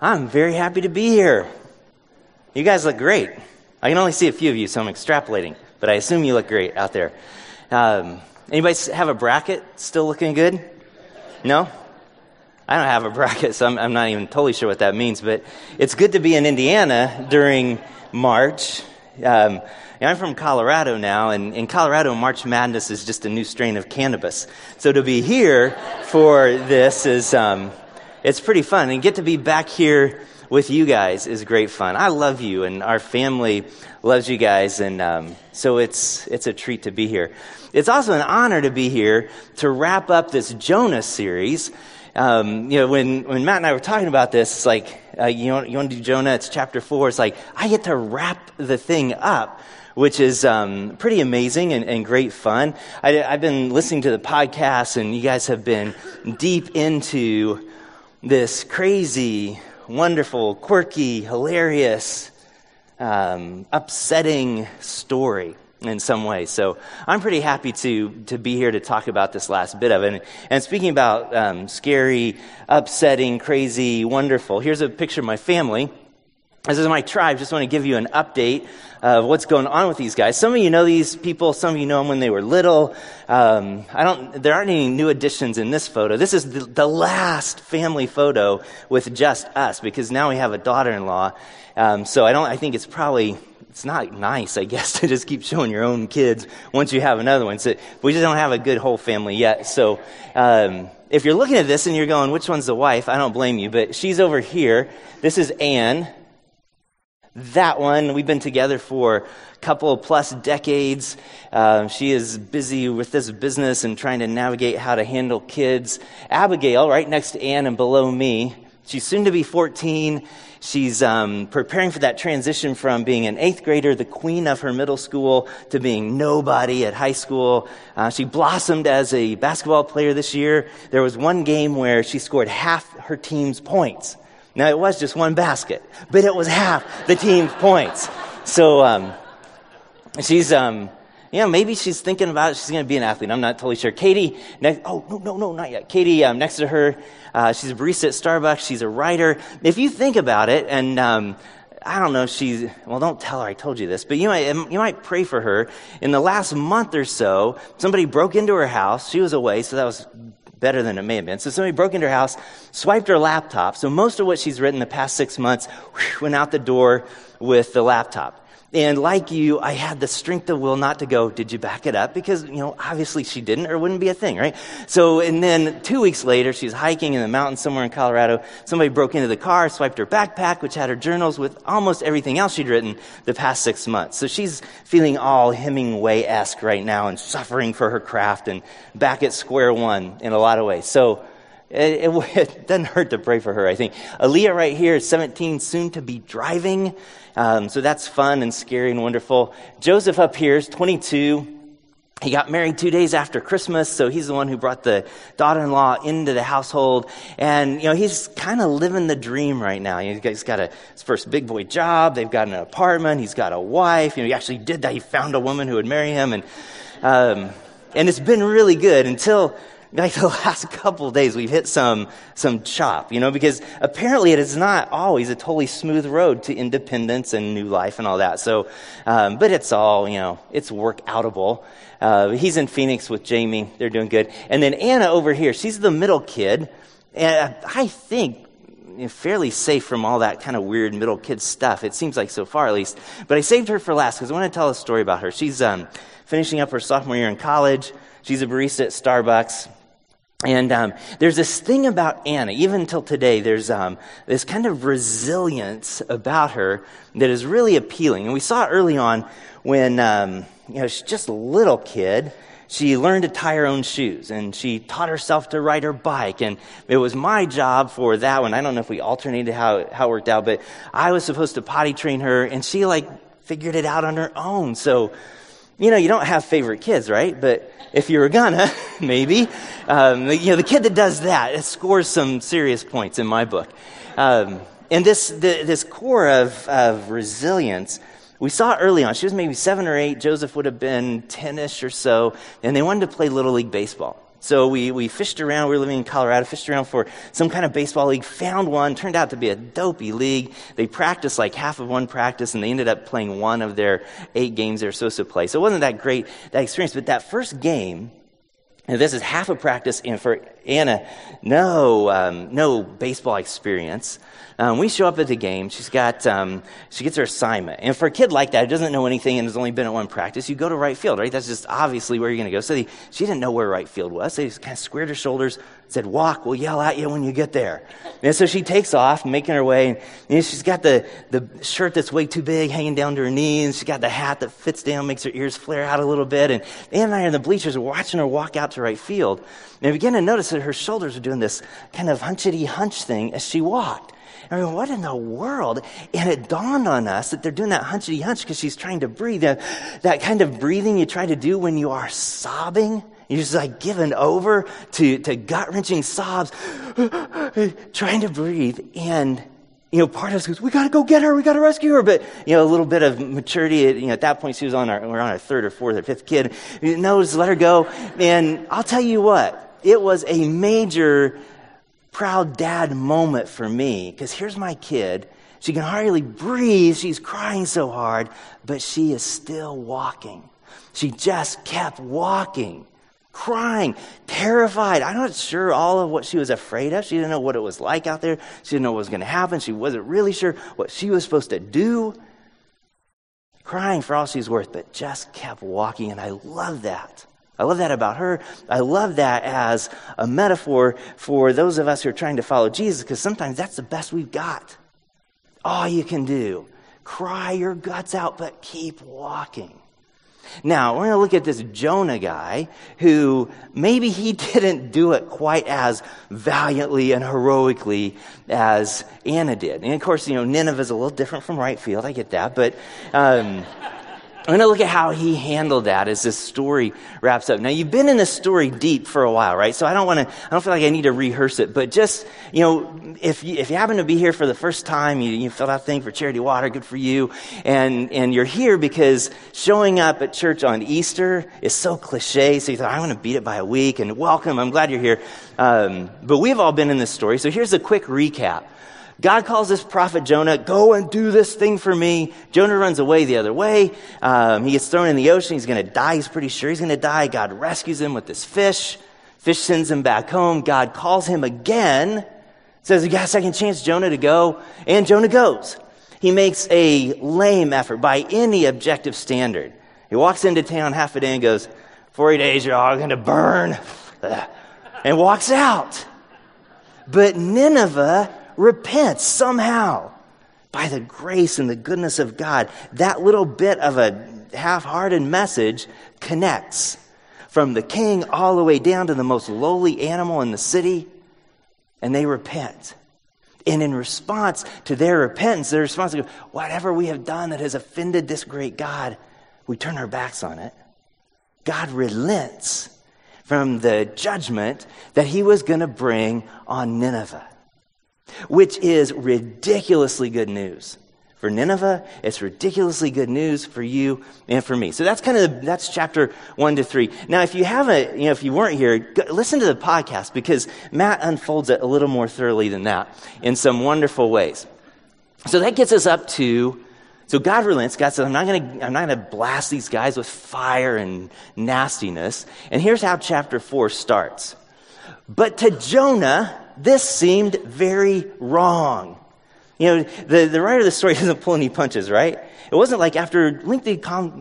I'm very happy to be here. You guys look great. I can only see a few of you, so I'm extrapolating, but I assume you look great out there. Anybody have a bracket still looking good? No? I don't have a bracket, so I'm not even totally sure what that means, but it's good to be in Indiana during March. I'm from Colorado now, and in Colorado, March Madness is just a new strain of cannabis. So to be here for this is, it's pretty fun. And get to be back here with you guys is great fun. I love you, and our family loves you guys, and so it's a treat to be here. It's also an honor to be here to wrap up this Jonah series. When Matt and I were talking about this, it's like, you want to do Jonah? It's chapter 4. It's like, I get to wrap the thing up, which is pretty amazing and great fun. I've been listening to the podcast, and you guys have been deep into this crazy, wonderful, quirky, hilarious, upsetting story in some ways. So I'm pretty happy to be here to talk about this last bit of it. And speaking about scary, upsetting, crazy, wonderful, here's a picture of my family. This is my tribe. Just want to give you an update of what's going on with these guys. Some of you know these people. Some of you know them when they were little. There aren't any new additions in this photo. This is the last family photo with just us, because now we have a daughter-in-law. So I think it's not nice, I guess, to just keep showing your own kids once you have another one. So we just don't have a good whole family yet. So if you're looking at this and you're going, which one's the wife? I don't blame you, but she's over here. This is Anne. That one, we've been together for a couple plus decades. She is busy with this business and trying to navigate how to handle kids. Abigail, right next to Anne and below me, she's soon to be 14. She's preparing for that transition from being an 8th grader, the queen of her middle school, to being nobody at high school. She blossomed as a basketball player this year. There was one game where she scored half her team's points. Now, it was just one basket, but it was half the team's points. So she's, maybe she's thinking about it. She's going to be an athlete. I'm not totally sure. Katie, no, not yet. Katie, next to her, she's a barista at Starbucks. She's a writer. If you think about it, and I don't know if don't tell her I told you this, but you might pray for her. In the last month or so, somebody broke into her house. She was away, so that was better than it may have been. So somebody broke into her house, swiped her laptop. So most of what she's written the past 6 months went out the door with the laptop. And like you, I had the strength of will not to go, did you back it up? Because, obviously she didn't, or it wouldn't be a thing, right? So, and then 2 weeks later, she's hiking in the mountains somewhere in Colorado. Somebody broke into the car, swiped her backpack, which had her journals with almost everything else she'd written the past 6 months. So she's feeling all Hemingway-esque right now and suffering for her craft and back at square one in a lot of ways. So it doesn't hurt to pray for her, I think. Aaliyah right here is 17, soon to be driving. So that's fun and scary and wonderful. Joseph up here is 22. He got married 2 days after Christmas, so he's the one who brought the daughter-in-law into the household. And, he's kind of living the dream right now. He's got his first big boy job. They've got an apartment. He's got a wife. He actually did that. He found a woman who would marry him. And it's been really good until like the last couple of days, we've hit some chop, because apparently it is not always a totally smooth road to independence and new life and all that. So, but it's all, it's work outable. He's in Phoenix with Jamie. They're doing good. And then Anna over here, she's the middle kid. And I think fairly safe from all that kind of weird middle kid stuff. It seems like so far, at least. But I saved her for last because I want to tell a story about her. She's finishing up her sophomore year in college. She's a barista at Starbucks. And there's this thing about Anna, even until today, there's this kind of resilience about her that is really appealing. And we saw it early on when, she's just a little kid. She learned to tie her own shoes, and she taught herself to ride her bike. And it was my job for that one. I don't know if we alternated how it worked out, but I was supposed to potty train her, and she figured it out on her own. So, you don't have favorite kids, right? But if you were gonna, maybe, the kid that does that, it scores some serious points in my book. And this core of resilience, we saw early on. She was maybe 7 or 8. Joseph would have been 10-ish or so, and they wanted to play Little League baseball. So we fished around. We were living in Colorado, fished around for some kind of baseball league, found one, turned out to be a dopey league. They practiced like half of one practice, and they ended up playing one of their 8 games they were supposed to play. So it wasn't that great, that experience. But that first game, and this is half a practice, and for Anna, no baseball experience. We show up at the game. She gets her assignment. And for a kid like that who doesn't know anything and has only been at one practice, you go to right field, right? That's just obviously where you're going to go. So she didn't know where right field was. They just kind of squared her shoulders, said, walk, we'll yell at you when you get there. And so she takes off, making her way. And she's got the shirt that's way too big hanging down to her knees. She's got the hat that fits down, makes her ears flare out a little bit. And Ann and I are in the bleachers watching her walk out to right field. And I began to notice that her shoulders were doing this kind of hunchety hunch thing as she walked. I mean, what in the world? And it dawned on us that they're doing that hunchety hunch because she's trying to breathe. That kind of breathing you try to do when you are sobbing. You're just like given over to gut-wrenching sobs, trying to breathe. And, part of us goes, we got to go get her. We got to rescue her. But, a little bit of maturity, at that point, we're on our third or fourth or fifth kid. Knows, let her go. And I'll tell you what, it was a major proud dad moment for me, because here's my kid. She can hardly breathe. She's crying so hard, but she is still walking. She just kept walking, crying, terrified. I'm not sure all of what she was afraid of. She didn't know what it was like out there. She didn't know what was going to happen. She wasn't really sure what she was supposed to do. Crying for all she's worth, but just kept walking, and I love that. I love that about her. I love that as a metaphor for those of us who are trying to follow Jesus, because sometimes that's the best we've got. All you can do. Cry your guts out, but keep walking. Now, we're going to look at this Jonah guy who maybe he didn't do it quite as valiantly and heroically as Anna did. And of course, Nineveh's a little different from right field. I get that. But I'm going to look at how he handled that as this story wraps up. Now, you've been in this story deep for a while, right? So I don't feel like I need to rehearse it. But just, if you happen to be here for the first time, you filled out a thing for Charity Water, good for you. And you're here because showing up at church on Easter is so cliche. So you thought, I'm going to beat it by a week. And welcome, I'm glad you're here. But we've all been in this story. So here's a quick recap. God calls this prophet Jonah, go and do this thing for me. Jonah runs away the other way. He gets thrown in the ocean. He's going to die. He's pretty sure he's going to die. God rescues him with this fish. Fish sends him back home. God calls him again. Says, you got a second chance, Jonah, to go. And Jonah goes. He makes a lame effort by any objective standard. He walks into town half a day and goes, 40 days, you're all going to burn. And walks out. But Nineveh repents somehow by the grace and the goodness of God. That little bit of a half-hearted message connects from the king all the way down to the most lowly animal in the city, and they repent. And in response to their repentance, their response is, whatever we have done that has offended this great God, we turn our backs on it. God relents from the judgment that he was going to bring on Nineveh, which is ridiculously good news. For Nineveh, it's ridiculously good news for you and for me. So that's chapter 1 to 3. Now, if you haven't, if you weren't here, listen to the podcast, because Matt unfolds it a little more thoroughly than that in some wonderful ways. So that gets us up to, so God relents. God says, I'm not going to blast these guys with fire and nastiness. And here's how chapter 4 starts. But to Jonah, this seemed very wrong. The writer of the story doesn't pull any punches, right? It wasn't like after lengthy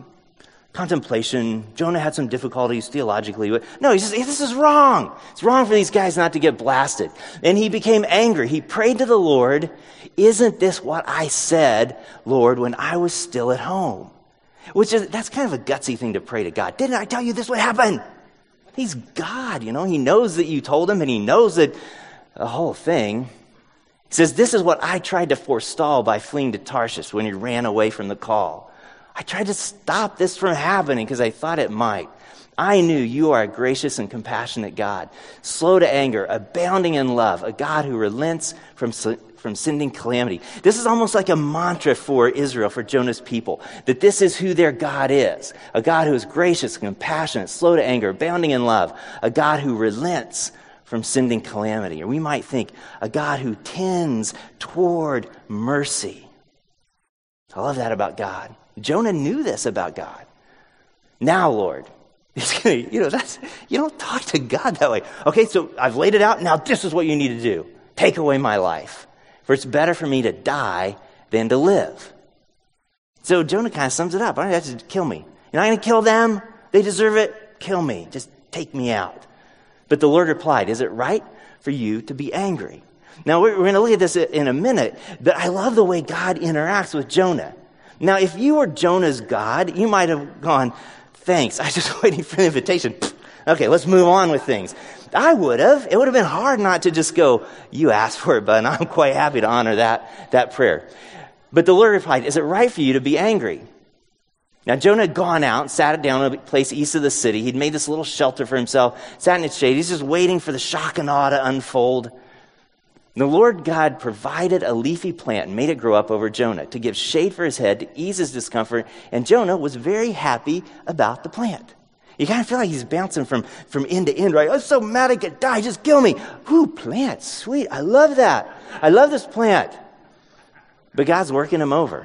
contemplation, Jonah had some difficulties theologically. No, he says, hey, this is wrong. It's wrong for these guys not to get blasted. And he became angry. He prayed to the Lord, isn't this what I said, Lord, when I was still at home? That's kind of a gutsy thing to pray to God. Didn't I tell you this would happen? He's God, He knows that you told him, and he knows that the whole thing. He says, this is what I tried to forestall by fleeing to Tarshish when he ran away from the call. I tried to stop this from happening because I thought it might. I knew you are a gracious and compassionate God, slow to anger, abounding in love, a God who relents from from sending calamity. This is almost like a mantra for Israel, for Jonah's people, that this is who their God is. A God who is gracious, compassionate, slow to anger, abounding in love. A God who relents from sending calamity. Or we might think a God who tends toward mercy. I love that about God. Jonah knew this about God. Now, Lord, you don't talk to God that way. Okay, so I've laid it out. Now this is what you need to do. Take away my life. For it's better for me to die than to live. So Jonah kind of sums it up. All right, that's kill me. You're not going to kill them. They deserve it. Kill me. Just take me out. But the Lord replied, is it right for you to be angry? Now, we're going to look at this in a minute, but I love the way God interacts with Jonah. Now, if you were Jonah's God, you might have gone, thanks, I was just waiting for the invitation. Okay, let's move on with things. I would have. It would have been hard not to just go, you asked for it, bud, and I'm quite happy to honor that prayer. But the Lord replied, is it right for you to be angry? Now, Jonah had gone out and sat down in a place east of the city. He'd made this little shelter for himself, sat in its shade. He's just waiting for the shock and awe to unfold. The Lord God provided a leafy plant and made it grow up over Jonah to give shade for his head, to ease his discomfort, and Jonah was very happy about the plant. You kind of feel like he's bouncing from end to end, right? I'm so mad I could die, just kill me. Ooh, plant, sweet, I love that. I love this plant. But God's working him over.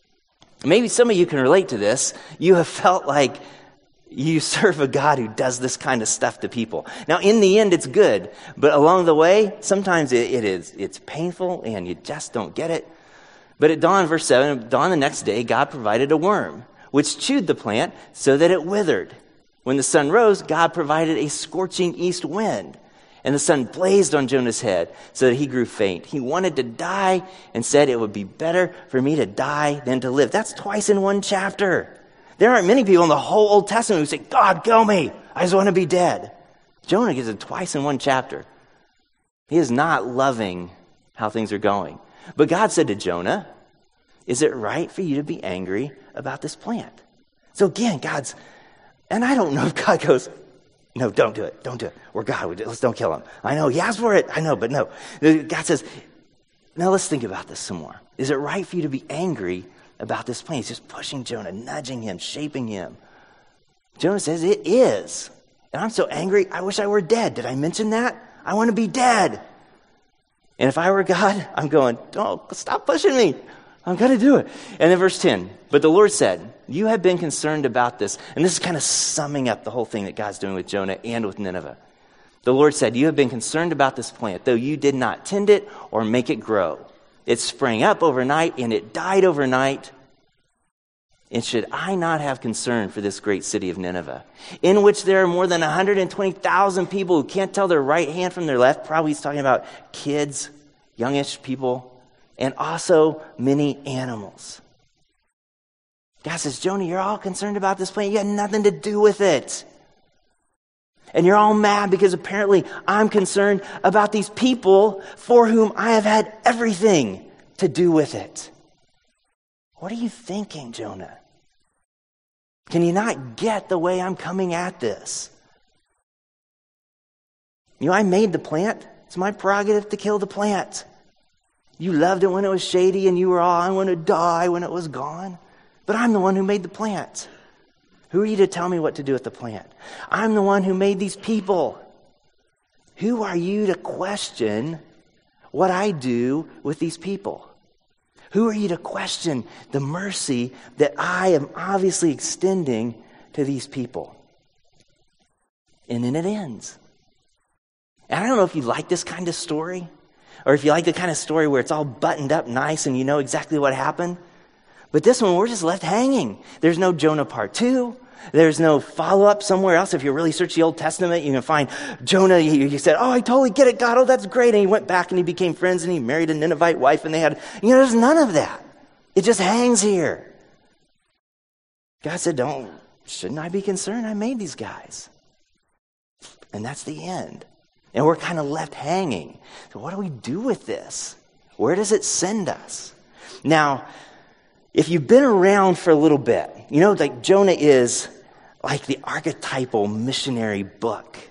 Maybe some of you can relate to this. You have felt like you serve a God who does this kind of stuff to people. Now, in the end, it's good. But along the way, sometimes it's painful and you just don't get it. But at dawn, verse 7, at dawn the next day, God provided a worm, which chewed the plant so that it withered. When the sun rose, God provided a scorching east wind. And the sun blazed on Jonah's head so that he grew faint. He wanted to die and said, it would be better for me to die than to live. That's twice in one chapter. There aren't many people in the whole Old Testament who say, God, kill me. I just want to be dead. Jonah gets it twice in one chapter. He is not loving how things are going. But God said to Jonah, is it right for you to be angry about this plant? So again, and I don't know if God goes, no, don't do it. Don't do it. We're God. Let's don't kill him. I know he asked for it. I know, but no. God says, now let's think about this some more. Is it right for you to be angry about this plant? He's just pushing Jonah, nudging him, shaping him. Jonah says, it is. And I'm so angry, I wish I were dead. Did I mention that? I want to be dead. And if I were God, I'm going, don't stop pushing me. I'm going to do it. And then verse 10, but the Lord said, you have been concerned about this. And this is kind of summing up the whole thing that God's doing with Jonah and with Nineveh. The Lord said, you have been concerned about this plant, though you did not tend it or make it grow. It sprang up overnight and it died overnight. And should I not have concern for this great city of Nineveh, in which there are more than 120,000 people who can't tell their right hand from their left? Probably he's talking about kids, youngish people, and also many animals. God says, Jonah, you're all concerned about this plant. You had nothing to do with it. And you're all mad because apparently I'm concerned about these people for whom I have had everything to do with it. What are you thinking, Jonah? Can you not get the way I'm coming at this? I made the plant. It's my prerogative to kill the plant. You loved it when it was shady and you were all, I want to die when it was gone. But I'm the one who made the plant. Who are you to tell me what to do with the plant? I'm the one who made these people. Who are you to question what I do with these people? Who are you to question the mercy that I am obviously extending to these people? And then it ends. And I don't know if you like this kind of story, or if you like the kind of story where it's all buttoned up nice and you know exactly what happened. But this one, we're just left hanging. There's no Jonah part 2. There's no follow-up somewhere else. If you really search the Old Testament, you can find Jonah. He said, oh, I totally get it, God. Oh, that's great. And he went back and he became friends and he married a Ninevite wife and they had, there's none of that. It just hangs here. God said, shouldn't I be concerned? I made these guys. And that's the end. And we're kind of left hanging. So what do we do with this? Where does it send us? Now, if you've been around for a little bit, like Jonah is like the archetypal missionary book.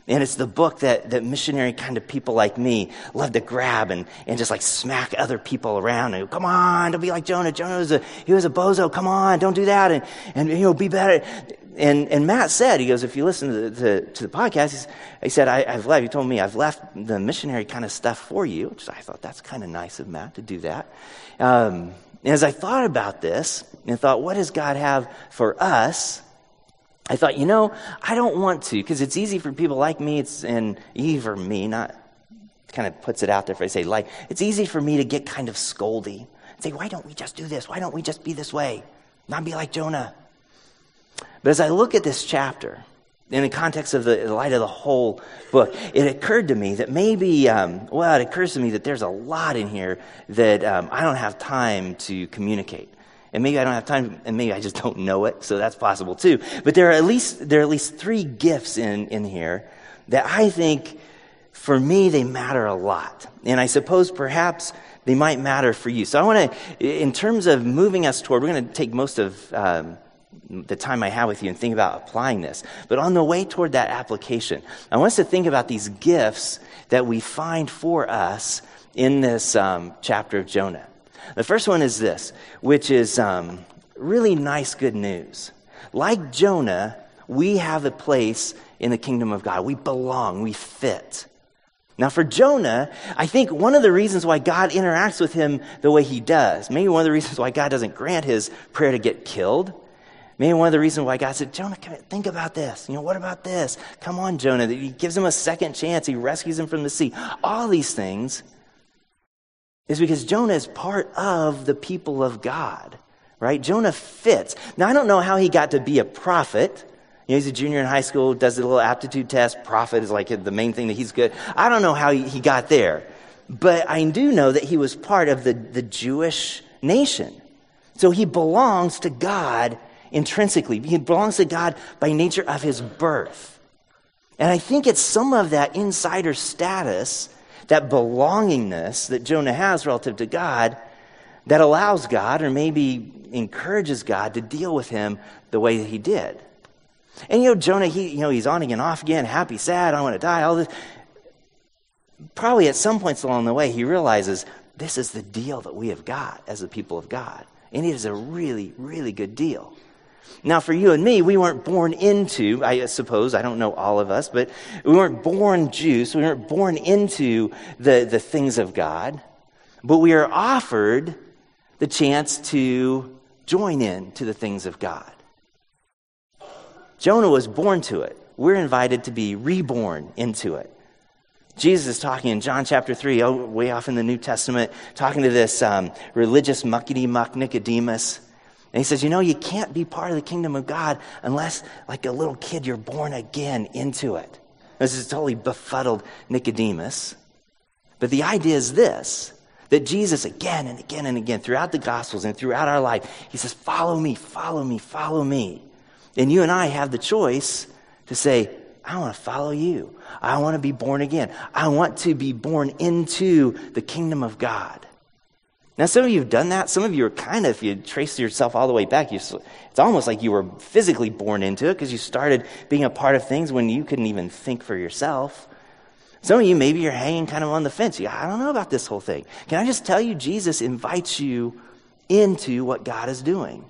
And it's the book that missionary kind of people like me love to grab and just like smack other people around and go, come on, don't be like Jonah. Jonah was a bozo. Come on, don't do that. And be better. And Matt said, he goes, if you listen to the podcast, he said, he told me I've left the missionary kind of stuff for you, which I thought that's kind of nice of Matt to do that. And as I thought about this and thought, what does God have for us? I thought, I don't want to, because it's easy for people like me, and easy for me, not kind of puts it out there if I say like, it's easy for me to get kind of scoldy and say, why don't we just do this? Why don't we just be this way? Not be like Jonah. But as I look at this chapter, in the context of the light of the whole book, it occurred to me that maybe, it occurs to me that there's a lot in here that I don't have time to communicate. And maybe I don't have time, and maybe I just don't know it, so that's possible too. But there are at least 3 gifts in here that I think, for me, they matter a lot. And I suppose perhaps they might matter for you. So I want to, in terms of moving us toward, we're going to take most of the time I have with you and think about applying this. But on the way toward that application, I want us to think about these gifts that we find for us in this chapter of Jonah. The first one is this, which is really nice, good news. Like Jonah, we have a place in the kingdom of God. We belong, we fit. Now for Jonah, I think one of the reasons why God interacts with him the way he does, maybe one of the reasons why God doesn't grant his prayer to get killed, maybe one of the reasons why God said, Jonah, think about this. What about this? Come on, Jonah. He gives him a second chance. He rescues him from the sea. All these things is because Jonah is part of the people of God, right? Jonah fits. Now, I don't know how he got to be a prophet. He's a junior in high school, does a little aptitude test. Prophet is like the main thing that he's good. I don't know how he got there. But I do know that he was part of the Jewish nation. So he belongs to God intrinsically. He belongs to God by nature of his birth. And I think it's some of that insider status, that belongingness that Jonah has relative to God, that allows God, or maybe encourages God, to deal with him the way that he did. And Jonah, he's on again, off again, happy, sad, I want to die, all this. Probably at some points along the way, he realizes this is the deal that we have got as the people of God. And it is a really, really good deal. Now, for you and me, we weren't born into, I suppose, I don't know all of us, but we weren't born Jews. We weren't born into the things of God. But we are offered the chance to join in to the things of God. Jonah was born to it. We're invited to be reborn into it. Jesus is talking in John chapter 3, way off in the New Testament, talking to this religious muckety-muck Nicodemus. And he says, you can't be part of the kingdom of God unless, like a little kid, you're born again into it. This is totally befuddled Nicodemus. But the idea is this, that Jesus again and again and again, throughout the Gospels and throughout our life, he says, follow me, follow me, follow me. And you and I have the choice to say, I want to follow you. I want to be born again. I want to be born into the kingdom of God. Now, some of you have done that. Some of you are kind of, if you trace yourself all the way back, it's almost like you were physically born into it because you started being a part of things when you couldn't even think for yourself. Some of you, maybe you're hanging kind of on the fence. I don't know about this whole thing. Can I just tell you, Jesus invites you into what God is doing.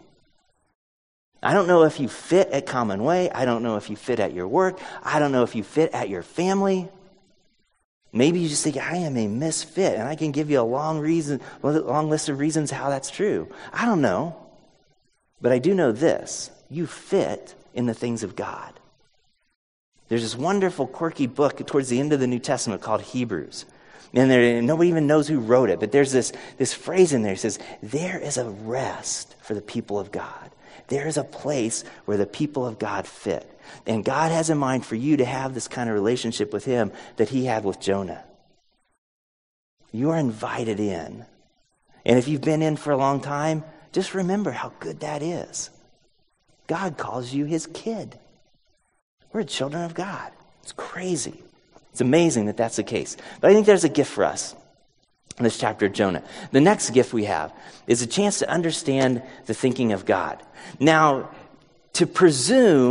I don't know if you fit at Common Way. I don't know if you fit at your work. I don't know if you fit at your family. Maybe you just think, I am a misfit, and I can give you a long list of reasons how that's true. I don't know. But I do know this. You fit in the things of God. There's this wonderful, quirky book towards the end of the New Testament called Hebrews. And nobody even knows who wrote it, but there's this phrase in there. It says, there is a rest for the people of God. There is a place where the people of God fit. And God has in mind for you to have this kind of relationship with him that he had with Jonah. You are invited in. And if you've been in for a long time, just remember how good that is. God calls you his kid. We're children of God. It's crazy. It's amazing that that's the case. But I think there's a gift for us in this chapter of Jonah. The next gift we have is a chance to understand the thinking of God. Now, to presume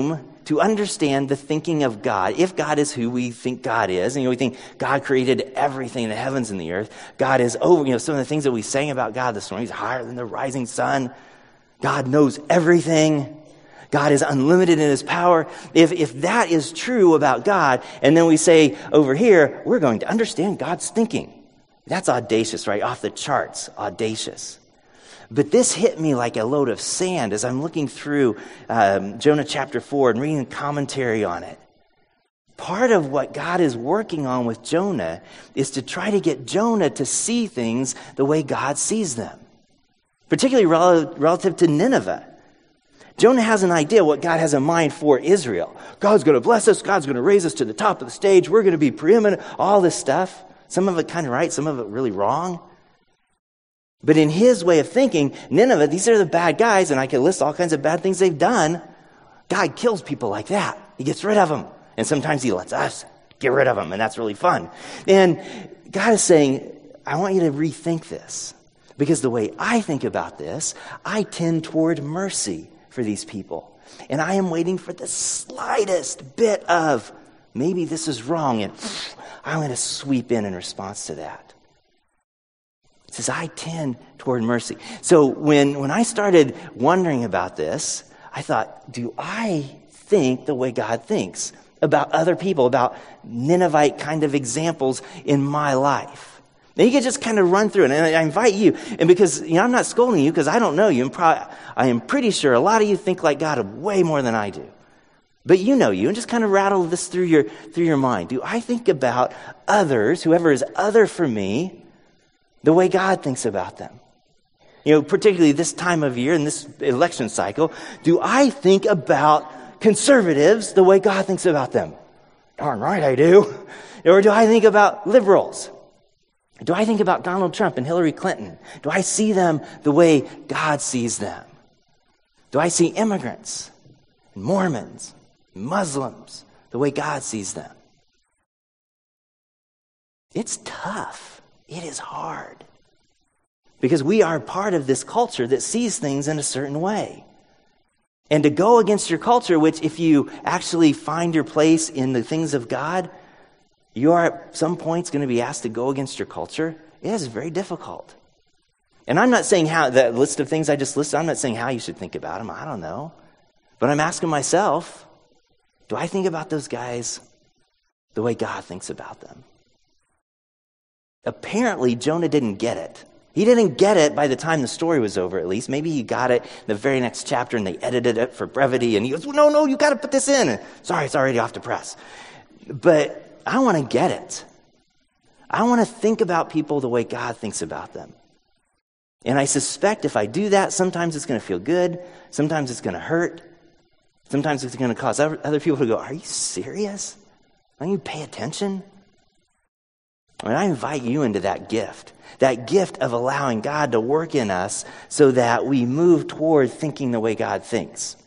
to understand the thinking of God. If God is who we think God is, and we think God created everything in the heavens and the earth, God is over, some of the things that we sang about God this morning, He's higher than the rising sun. God knows everything. God is unlimited in His power. If that is true about God, and then we say over here, we're going to understand God's thinking. That's audacious, right? Off the charts, audacious. But this hit me like a load of sand as I'm looking through Jonah chapter 4 and reading commentary on it. Part of what God is working on with Jonah is to try to get Jonah to see things the way God sees them, particularly relative to Nineveh. Jonah has an idea what God has in mind for Israel. God's going to bless us. God's going to raise us to the top of the stage. We're going to be preeminent. All this stuff. Some of it kind of right, some of it really wrong. But in his way of thinking, Nineveh, these are the bad guys, and I can list all kinds of bad things they've done. God kills people like that. He gets rid of them. And sometimes He lets us get rid of them, and that's really fun. And God is saying, I want you to rethink this. Because the way I think about this, I tend toward mercy for these people. And I am waiting for the slightest bit of, maybe this is wrong, and I'm going to sweep in response to that. It says, I tend toward mercy. So when I started wondering about this, I thought, do I think the way God thinks about other people, about Ninevite kind of examples in my life? Now you can just kind of run through it, and I invite you, and because I'm not scolding you because I don't know you, I am pretty sure a lot of you think like God way more than I do. But you know you, and just kind of rattle this through your mind. Do I think about others, whoever is other for me, the way God thinks about them? Particularly this time of year in this election cycle, do I think about conservatives the way God thinks about them? Darn right I do. Or do I think about liberals? Do I think about Donald Trump and Hillary Clinton? Do I see them the way God sees them? Do I see immigrants, Mormons, Muslims the way God sees them? It's tough. It is hard. Because we are part of this culture that sees things in a certain way. And to go against your culture, which if you actually find your place in the things of God, you are at some points going to be asked to go against your culture. It is very difficult. And I'm not saying how, that list of things I just listed, I'm not saying how you should think about them. I don't know. But I'm asking myself, do I think about those guys the way God thinks about them? Apparently, Jonah didn't get it. He didn't get it by the time the story was over, at least. Maybe he got it in the very next chapter and they edited it for brevity. And he goes, no, you got to put this in. Sorry, it's already off the press. But I want to get it. I want to think about people the way God thinks about them. And I suspect if I do that, sometimes it's going to feel good. Sometimes it's going to hurt. Sometimes it's going to cause other people to go, are you serious? Don't you pay attention? I invite you into that gift of allowing God to work in us so that we move toward thinking the way God thinks.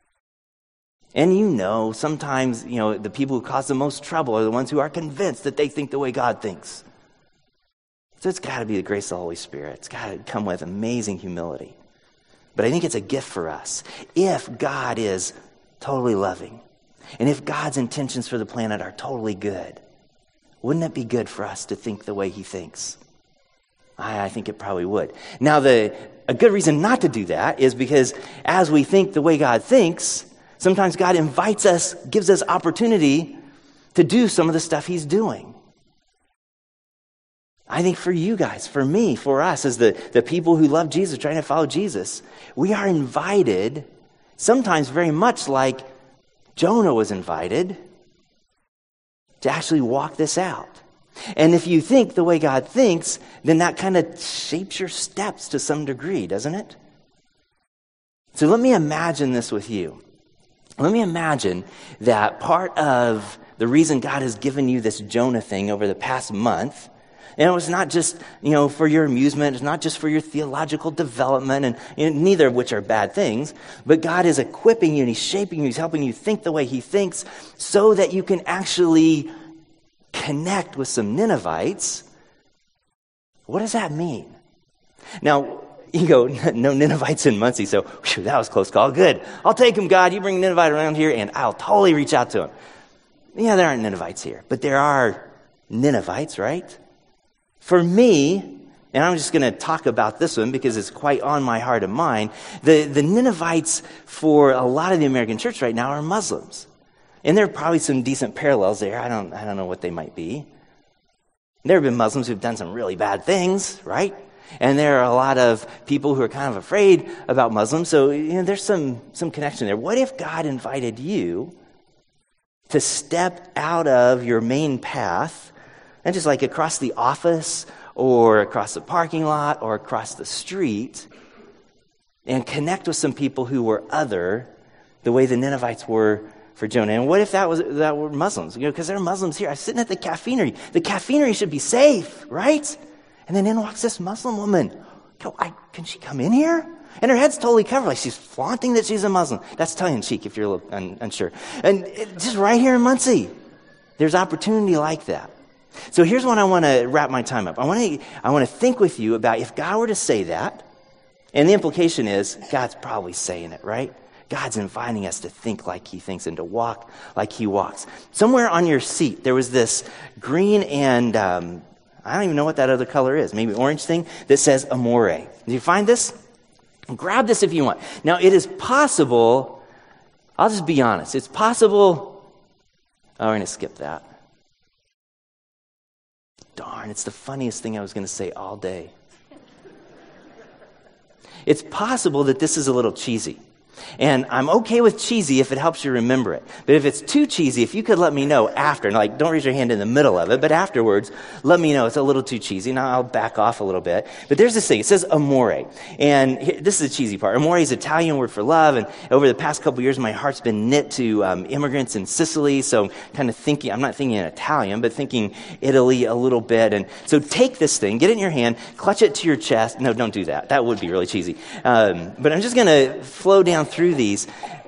And sometimes, the people who cause the most trouble are the ones who are convinced that they think the way God thinks. So it's got to be the grace of the Holy Spirit. It's got to come with amazing humility. But I think it's a gift for us. If God is totally loving, and if God's intentions for the planet are totally good, wouldn't it be good for us to think the way He thinks? I think it probably would. Now, a good reason not to do that is because as we think the way God thinks, sometimes God invites us, gives us opportunity to do some of the stuff He's doing. I think for you guys, for me, for us, as the people who love Jesus, trying to follow Jesus, we are invited, sometimes very much like Jonah was invited, to actually walk this out. And if you think the way God thinks, then that kind of shapes your steps to some degree, doesn't it? So let me imagine this with you. Let me imagine that part of the reason God has given you this Jonah thing over the past month, and it was not just, for your amusement, it's not just for your theological development, and neither of which are bad things, but God is equipping you and He's shaping you, He's helping you think the way He thinks so that you can actually connect with some Ninevites. What does that mean? Now, You go, no Ninevites in Muncie, so whew, that was a close call. Good. I'll take him, God. You bring Ninevite around here, and I'll totally reach out to him. Yeah, there aren't Ninevites here, but there are Ninevites, right? For me, and I'm just going to talk about this one because it's quite on my heart and mind, the Ninevites for a lot of the American church right now are Muslims. And there are probably some decent parallels there. I don't know what they might be. There have been Muslims who've done some really bad things, right? And there are a lot of people who are kind of afraid about Muslims. So, there's some connection there. What if God invited you to step out of your main path and just like across the office or across the parking lot or across the street and connect with some people who were other the way the Ninevites were for Jonah? And what if that were Muslims? Because there are Muslims here. I'm sitting at the caffeinery. The caffeinery should be safe, right? And then in walks this Muslim woman. Can she come in here? And her head's totally covered, like she's flaunting that she's a Muslim. That's tongue-in-cheek if you're a little unsure. And just right here in Muncie, there's opportunity like that. So here's what I want to wrap my time up. I want to think with you about if God were to say that, and the implication is God's probably saying it, right? God's inviting us to think like he thinks and to walk like he walks. Somewhere on your seat, there was this green and I don't even know what that other color is, maybe orange thing that says Amore. Did you find this? Grab this if you want. Now, it is possible, I'll just be honest, it's possible, we're going to skip that. Darn, it's the funniest thing I was going to say all day. It's possible that this is a little cheesy. And I'm okay with cheesy if it helps you remember it. But if it's too cheesy, if you could let me know after, like don't raise your hand in the middle of it, but afterwards, let me know it's a little too cheesy. Now I'll back off a little bit. But there's this thing, it says amore. And this is the cheesy part. Amore is an Italian word for love. And over the past couple of years, my heart's been knit to immigrants in Sicily. So I'm kind of thinking, I'm not thinking in Italian, but thinking Italy a little bit. And so take this thing, get it in your hand, clutch it to your chest. No, don't do that. That would be really cheesy. But I'm just going to flow down through these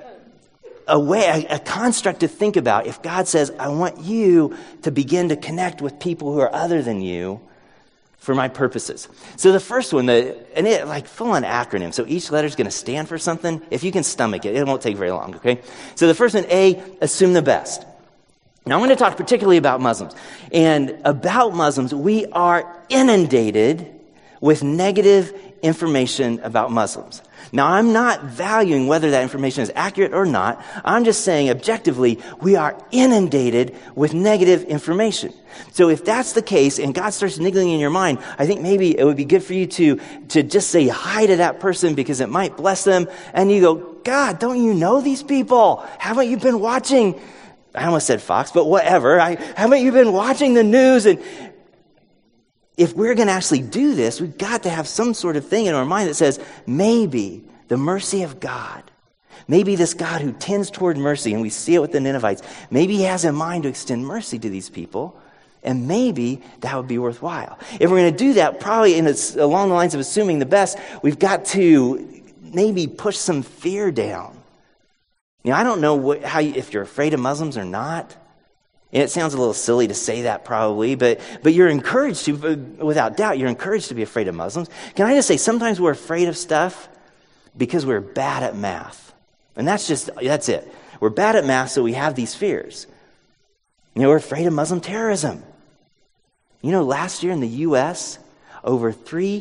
a construct to think about. If God says, I want you to begin to connect with people who are other than you for my purposes. So the first one, and it like full on acronym. So each letter is going to stand for something. If you can stomach it, it won't take very long, okay? So the first one, A, assume the best. Now I'm going to talk particularly about Muslims. And about Muslims, we are inundated with negative information about Muslims. Now, I'm not valuing whether that information is accurate or not. I'm just saying objectively, we are inundated with negative information. So if that's the case and God starts niggling in your mind, I think maybe it would be good for you to just say hi to that person because it might bless them. And you go, God, don't you know these people? Haven't you been watching? I almost said Fox, but whatever. Haven't you been watching the news? And if we're going to actually do this, we've got to have some sort of thing in our mind that says, maybe the mercy of God, maybe this God who tends toward mercy, and we see it with the Ninevites, maybe he has in mind to extend mercy to these people, and maybe that would be worthwhile. If we're going to do that, probably along the lines of assuming the best, we've got to maybe push some fear down. I don't know if you're afraid of Muslims or not. And it sounds a little silly to say that probably, but you're encouraged to, without doubt, you're encouraged to be afraid of Muslims. Can I just say, sometimes we're afraid of stuff because we're bad at math. And that's it. We're bad at math, so we have these fears. We're afraid of Muslim terrorism. Last year in the U.S., over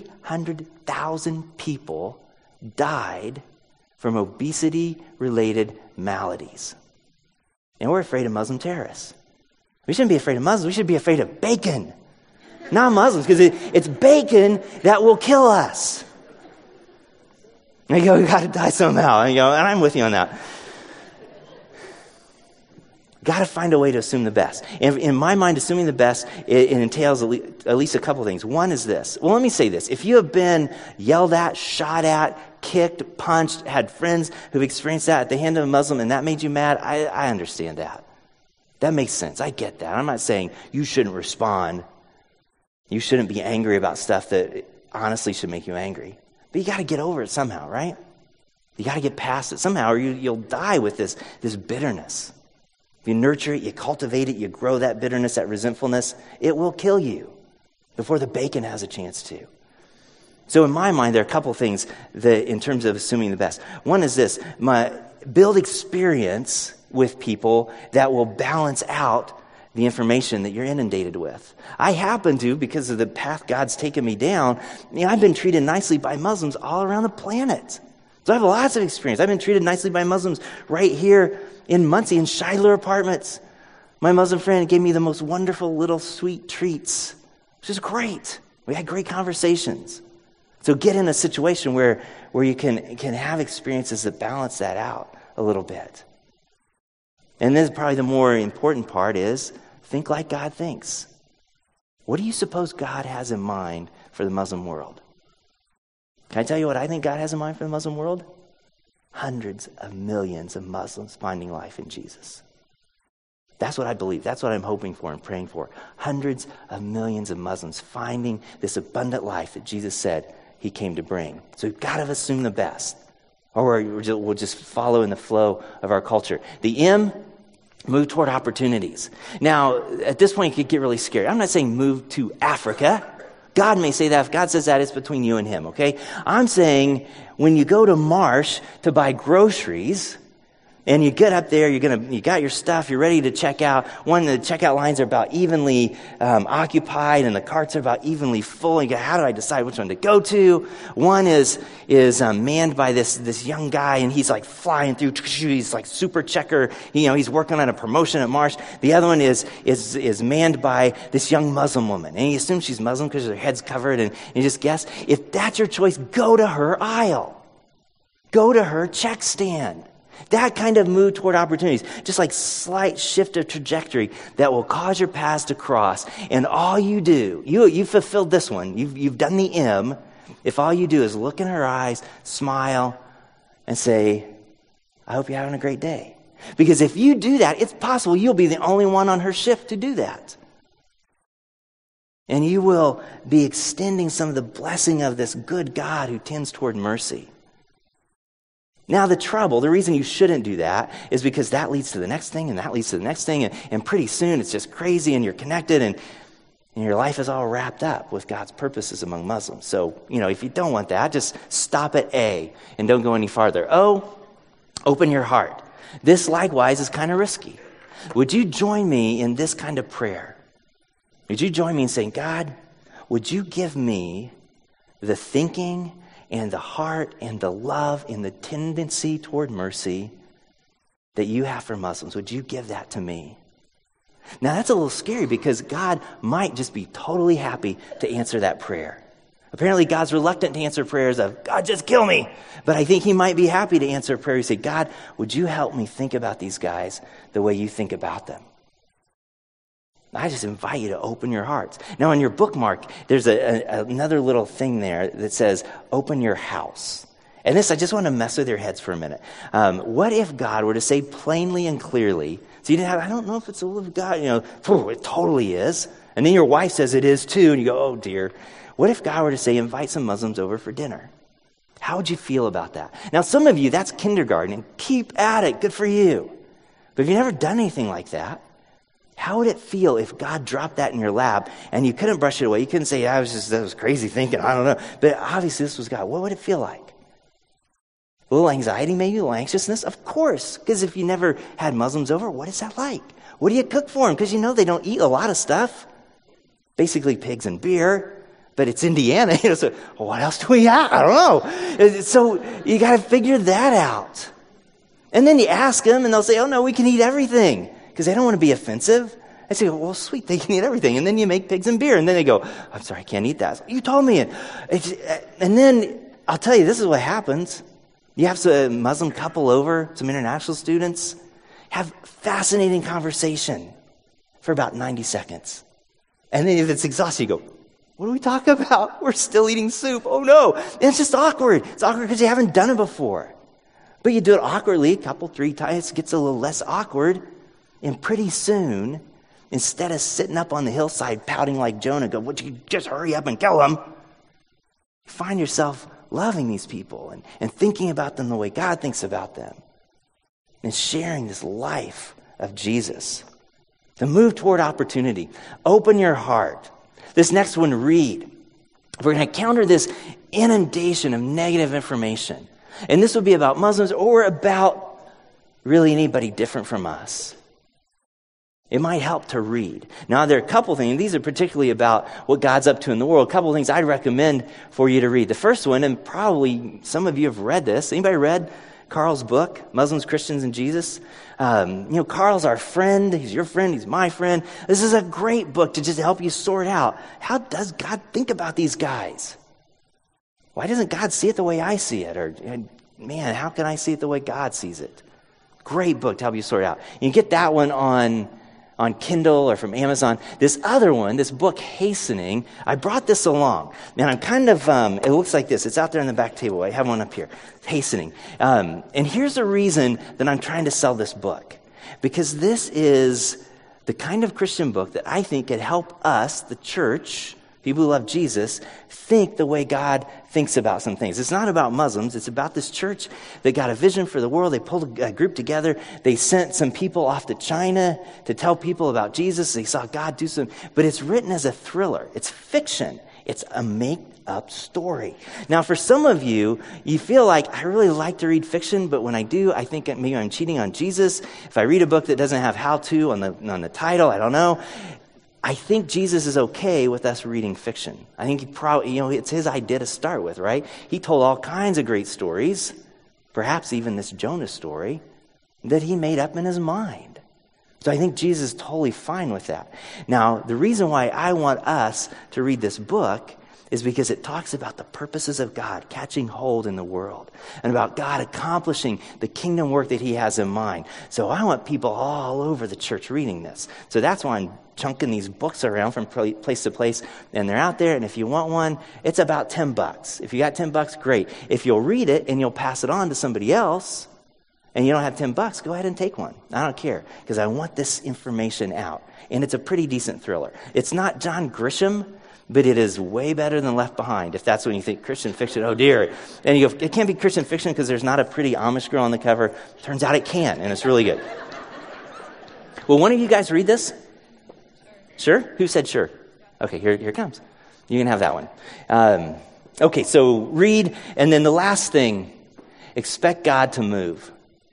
300,000 people died from obesity-related maladies. And we're afraid of Muslim terrorists. We shouldn't be afraid of Muslims. We should be afraid of bacon. Not Muslims, because it's bacon that will kill us. And you go, we got to die somehow. And I'm with you on that. Got to find a way to assume the best. And in my mind, assuming the best, it entails at least a couple things. One is this. Well, let me say this. If you have been yelled at, shot at, kicked, punched, had friends who've experienced that at the hand of a Muslim, and that made you mad, I understand that. That makes sense. I get that. I'm not saying you shouldn't respond. You shouldn't be angry about stuff that honestly should make you angry. But you got to get over it somehow, right? You got to get past it somehow, or you'll die with this bitterness. If you nurture it, you cultivate it, you grow that bitterness, that resentfulness, it will kill you before the bacon has a chance to. So in my mind, there are a couple things that, in terms of assuming the best. One is this: build experience with people that will balance out the information that you're inundated with. I happen to, because of the path God's taken me down, I've been treated nicely by Muslims all around the planet. So I have lots of experience. I've been treated nicely by Muslims right here in Muncie, in Shiloh Apartments. My Muslim friend gave me the most wonderful little sweet treats, which is great. We had great conversations. So get in a situation where you can have experiences that balance that out a little bit. And then probably the more important part is think like God thinks. What do you suppose God has in mind for the Muslim world? Can I tell you what I think God has in mind for the Muslim world? Hundreds of millions of Muslims finding life in Jesus. That's what I believe. That's what I'm hoping for and praying for. Hundreds of millions of Muslims finding this abundant life that Jesus said he came to bring. So we've got to assume the best, or we'll just follow in the flow of our culture. The M, move toward opportunities. Now, at this point, it could get really scary. I'm not saying move to Africa. God may say that. If God says that, it's between you and him, okay? I'm saying when you go to Marsh to buy groceries, and you get up there, you got your stuff, you're ready to check out. One, the checkout lines are about evenly occupied, and the carts are about evenly full. And you go, how do I decide which one to go to? One is manned by this young guy, and he's like flying through. He's like super checker. He's working on a promotion at Marsh. The other one is manned by this young Muslim woman, and he assumes she's Muslim because her head's covered. And you just guess. If that's your choice, go to her aisle. Go to her check stand. That kind of move toward opportunities, just like slight shift of trajectory that will cause your paths to cross. And all you do, you fulfilled this one. You've done the M. If all you do is look in her eyes, smile, and say, I hope you're having a great day. Because if you do that, it's possible you'll be the only one on her shift to do that. And you will be extending some of the blessing of this good God who tends toward mercy. Now the reason you shouldn't do that is because that leads to the next thing, and that leads to the next thing, and pretty soon it's just crazy, and you're connected, and your life is all wrapped up with God's purposes among Muslims. So, if you don't want that, just stop at A and don't go any farther. O, open your heart. This likewise is kind of risky. Would you join me in this kind of prayer? Would you join me in saying, God, would you give me the thinking and the heart and the love and the tendency toward mercy that you have for Muslims? Would you give that to me? Now that's a little scary because God might just be totally happy to answer that prayer. Apparently God's reluctant to answer prayers of, God, just kill me. But I think he might be happy to answer a prayer. He say, God, would you help me think about these guys the way you think about them? I just invite you to open your hearts. Now, on your bookmark, there's another little thing there that says, open your house. And this, I just want to mess with your heads for a minute. What if God were to say plainly and clearly, so you didn't have, I don't know if it's the will of God, it totally is. And then your wife says it is too, and you go, oh dear. What if God were to say, invite some Muslims over for dinner? How would you feel about that? Now, some of you, that's kindergarten, and keep at it. Good for you. But if you've never done anything like that, how would it feel if God dropped that in your lap and you couldn't brush it away? You couldn't say, that was crazy thinking. I don't know. But obviously this was God. What would it feel like? A little anxiety, maybe a little anxiousness? Of course. Because if you never had Muslims over, what is that like? What do you cook for them? Because they don't eat a lot of stuff. Basically pigs and beer. But it's Indiana. So what else do we have? I don't know. So you got to figure that out. And then you ask them and they'll say, oh no, we can eat everything. Because they don't want to be offensive. I say, well, sweet, they can eat everything. And then you make pigs and beer. And then they go, I'm sorry, I can't eat that. You told me. And then I'll tell you, this is what happens. You have a Muslim couple over, some international students, have fascinating conversation for about 90 seconds. And then if it's exhausting, you go, what do we talk about? We're still eating soup. Oh no. And it's just awkward. It's awkward because you haven't done it before. But you do it awkwardly, a couple, 3 times, it gets a little less awkward. And pretty soon, instead of sitting up on the hillside pouting like Jonah, go, would you just hurry up and kill them? You find yourself loving these people and thinking about them the way God thinks about them. And sharing this life of Jesus. The move toward opportunity. Open your heart. This next one, read. We're going to counter this inundation of negative information. And this will be about Muslims or about really anybody different from us. It might help to read. Now, there are a couple things. These are particularly about what God's up to in the world. A couple of things I'd recommend for you to read. The first one, and probably some of you have read this. Anybody read Carl's book, Muslims, Christians, and Jesus? Carl's our friend. He's your friend. He's my friend. This is a great book to just help you sort out. How does God think about these guys? Why doesn't God see it the way I see it? Or, man, how can I see it the way God sees it? Great book to help you sort it out. You can get that one on Kindle or from Amazon. This other one, this book, Hastening, I brought this along. And I'm kind of, it looks like this. It's out there on the back table. I have one up here. Hastening. And here's the reason that I'm trying to sell this book. Because this is the kind of Christian book that I think could help us, the church, people who love Jesus, think the way God thinks about some things. It's not about Muslims. It's about this church that got a vision for the world. They pulled a group together. They sent some people off to China to tell people about Jesus. They saw God do some, but it's written as a thriller. It's fiction. It's a make-up story. Now, for some of you, you feel like, I really like to read fiction, but when I do, I think maybe I'm cheating on Jesus. If I read a book that doesn't have how-to on the title, I don't know. I think Jesus is okay with us reading fiction. I think he probably, it's his idea to start with, right? He told all kinds of great stories, perhaps even this Jonah story, that he made up in his mind. So I think Jesus is totally fine with that. Now, the reason why I want us to read this book is because it talks about the purposes of God catching hold in the world and about God accomplishing the kingdom work that he has in mind. So I want people all over the church reading this. So that's why I'm chunking these books around from place to place, and they're out there. And if you want one, it's about $10. If you got $10, great. If you'll read it and you'll pass it on to somebody else and you don't have $10, go ahead and take one. I don't care, because I want this information out. And it's a pretty decent thriller. It's not John Grisham, but it is way better than Left Behind, if that's when you think Christian fiction. Oh, dear. And you go, it can't be Christian fiction because there's not a pretty Amish girl on the cover. Turns out it can, and it's really good. Will one of you guys read this? Sure? Who said sure? Okay, here it comes. You can have that one. Okay, so read, and then the last thing, expect God to move.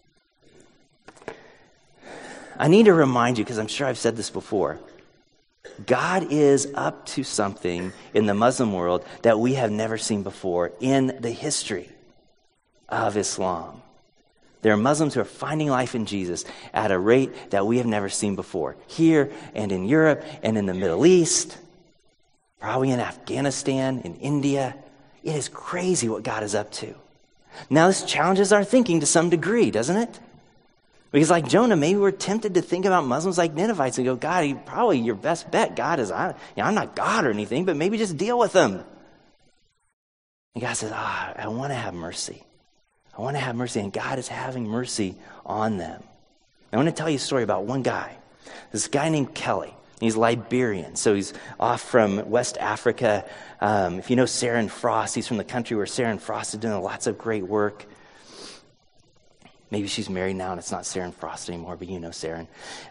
I need to remind you, because I'm sure I've said this before, God is up to something in the Muslim world that we have never seen before in the history of Islam. There are Muslims who are finding life in Jesus at a rate that we have never seen before. Here and in Europe and in the Middle East, probably in Afghanistan, in India. It is crazy what God is up to. Now this challenges our thinking to some degree, doesn't it? Because like Jonah, maybe we're tempted to think about Muslims like Ninevites and go, God, probably your best bet, God, is, I'm not God or anything, but maybe just deal with them. And God says, I want to have mercy. I want to have mercy, and God is having mercy on them. I want to tell you a story about one guy. This guy named Kelly. He's Liberian, so he's off from West Africa. If you know Sharon Frost, he's from the country where Sharon Frost is doing lots of great work. Maybe she's married now and it's not Sharon Frost anymore, but you know Sharon.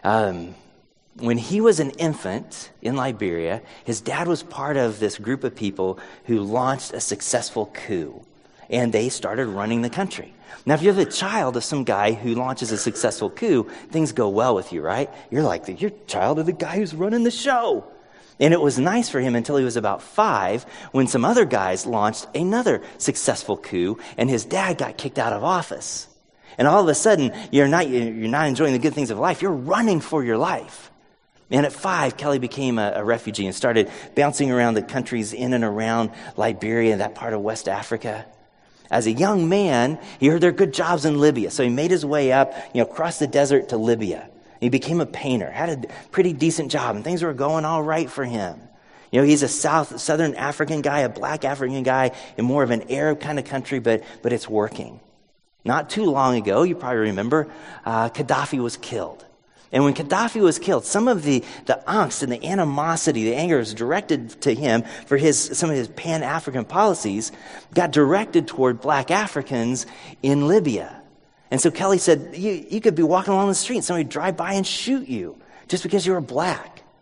When he was an infant in Liberia, his dad was part of this group of people who launched a successful coup. And they started running the country. Now, if you're the child of some guy who launches a successful coup, things go well with you, right? You're like, you're child of the guy who's running the show. And it was nice for him until he was about 5 when some other guys launched another successful coup and his dad got kicked out of office. And all of a sudden, you're not enjoying the good things of life. You're running for your life. And at 5, Kelly became a refugee and started bouncing around the countries in and around Liberia and that part of West Africa. As a young man, he heard there were good jobs in Libya. So he made his way up, across the desert to Libya. He became a painter, had a pretty decent job, and things were going all right for him. He's a southern African guy, a black African guy, in more of an Arab kind of country, but it's working. Not too long ago, you probably remember, Gaddafi was killed. And when Gaddafi was killed, some of the angst and the animosity, the anger was directed to him for some of his Pan-African policies, got directed toward black Africans in Libya. And so Kelly said, you could be walking along the street and somebody would drive by and shoot you just because you were black.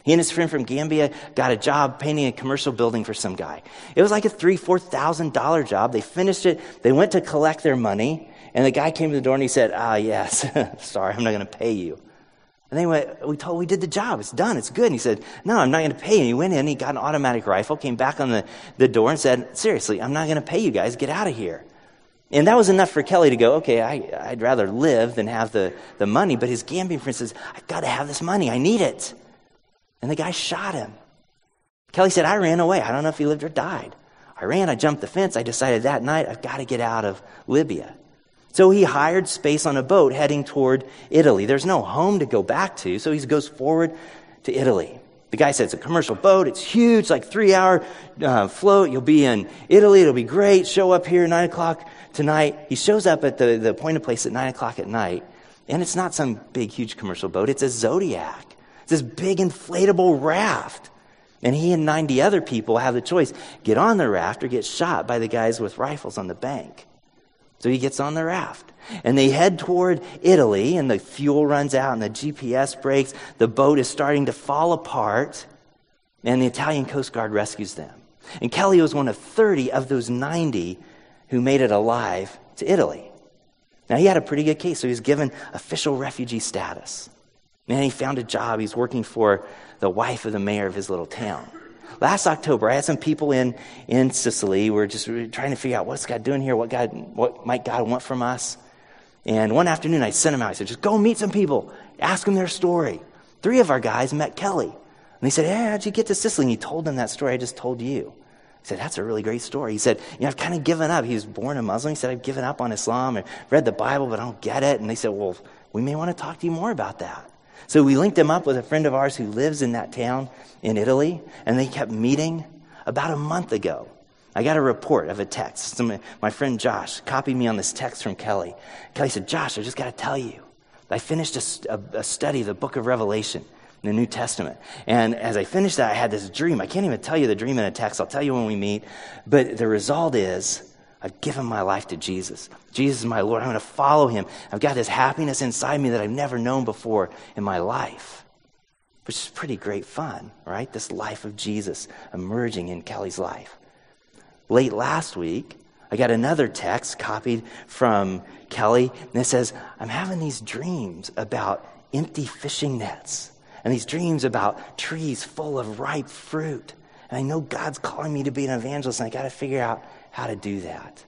He and his friend from Gambia got a job painting a commercial building for some guy. It was like a $3,000-$4,000 job. They finished it. They went to collect their money, and the guy came to the door and he said, yes, sorry, I'm not going to pay you. And they went, we did the job. It's done. It's good. And he said, no, I'm not going to pay you. And he went in, he got an automatic rifle, came back on the door and said, seriously, I'm not going to pay you guys. Get out of here. And that was enough for Kelly to go, okay, I'd rather live than have the money. But his Gambian friend says, I've got to have this money. I need it. And the guy shot him. Kelly said, I ran away. I don't know if he lived or died. I jumped the fence. I decided that night I've got to get out of Libya. So he hired space on a boat heading toward Italy. There's no home to go back to, so he goes forward to Italy. The guy said, it's a commercial boat. It's huge, like 3-hour float. You'll be in Italy. It'll be great. Show up here 9 o'clock tonight. He shows up at the appointed place at 9 o'clock at night, and it's not some big, huge commercial boat. It's a Zodiac. It's this big inflatable raft. And he and 90 other people have the choice, get on the raft or get shot by the guys with rifles on the bank. So he gets on the raft. And they head toward Italy, and the fuel runs out, and the GPS breaks. The boat is starting to fall apart, and the Italian Coast Guard rescues them. And Kelly was one of 30 of those 90 who made it alive to Italy. Now, he had a pretty good case, so he was given official refugee status. And he found a job. He's working for the wife of the mayor of his little town. Last October, I had some people in Sicily. We're trying to figure out what's God doing here, what might God want from us. And one afternoon, I sent them out. I said, just go meet some people. Ask them their story. 3 of our guys met Kelly. And they said, hey, how'd you get to Sicily? And he told them that story I just told you. He said, that's a really great story. He said, I've kind of given up. He was born a Muslim. He said, I've given up on Islam. I read the Bible, but I don't get it. And they said, well, we may want to talk to you more about that. So we linked him up with a friend of ours who lives in that town in Italy, and they kept meeting. About a month ago, I got a report of a text. My friend Josh copied me on this text from Kelly. Kelly said, Josh, I just got to tell you, I finished a study of the book of Revelation in the New Testament. And as I finished that, I had this dream. I can't even tell you the dream in a text. I'll tell you when we meet. But the result is, I've given my life to Jesus. Jesus is my Lord. I'm going to follow him. I've got this happiness inside me that I've never known before in my life, which is pretty great fun, right? This life of Jesus emerging in Kelly's life. Late last week, I got another text copied from Kelly, and it says, I'm having these dreams about empty fishing nets and these dreams about trees full of ripe fruit. And I know God's calling me to be an evangelist, and I got to figure out how to do that.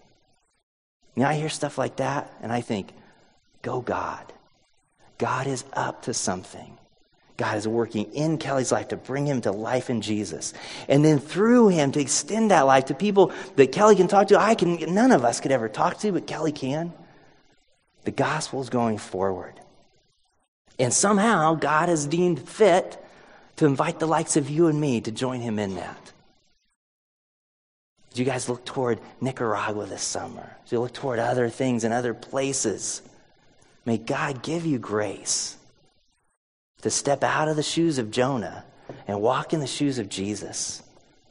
I hear stuff like that, and I think, go God. God is up to something. God is working in Kelly's life to bring him to life in Jesus. And then through him to extend that life to people that Kelly can talk to. None of us could ever talk to, but Kelly can. The gospel is going forward. And somehow God has deemed fit to invite the likes of you and me to join him in that. As you guys look toward Nicaragua this summer, as you look toward other things and other places, may God give you grace to step out of the shoes of Jonah and walk in the shoes of Jesus,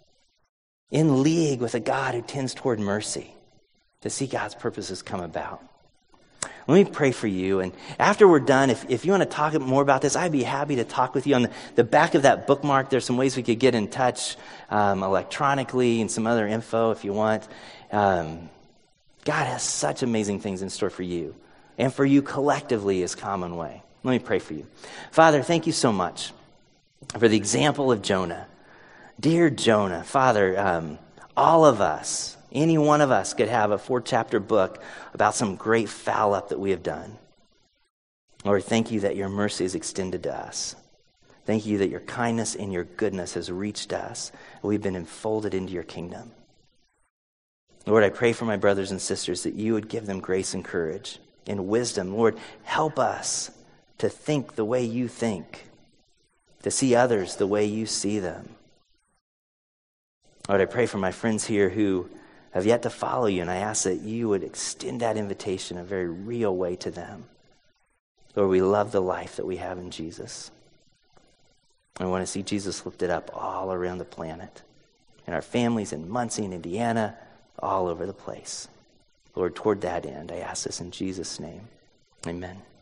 in league with a God who tends toward mercy, to see God's purposes come about. Let me pray for you, and after we're done, if you want to talk more about this, I'd be happy to talk with you. On the back of that bookmark, there's some ways we could get in touch electronically and some other info if you want. God has such amazing things in store for you, and for you collectively as Common Way. Let me pray for you. Father, thank you so much for the example of Jonah. Dear Jonah, Father, all of us, any one of us could have a 4-chapter book about some great foul up that we have done. Lord, thank you that your mercy is extended to us. Thank you that your kindness and your goodness has reached us. And we've been enfolded into your kingdom. Lord, I pray for my brothers and sisters that you would give them grace and courage and wisdom. Lord, help us to think the way you think, to see others the way you see them. Lord, I pray for my friends here who have yet to follow you, and I ask that you would extend that invitation in a very real way to them. Lord, we love the life that we have in Jesus. I want to see Jesus lifted up all around the planet, in our families in Muncie and Indiana, all over the place. Lord, toward that end, I ask this in Jesus' name. Amen.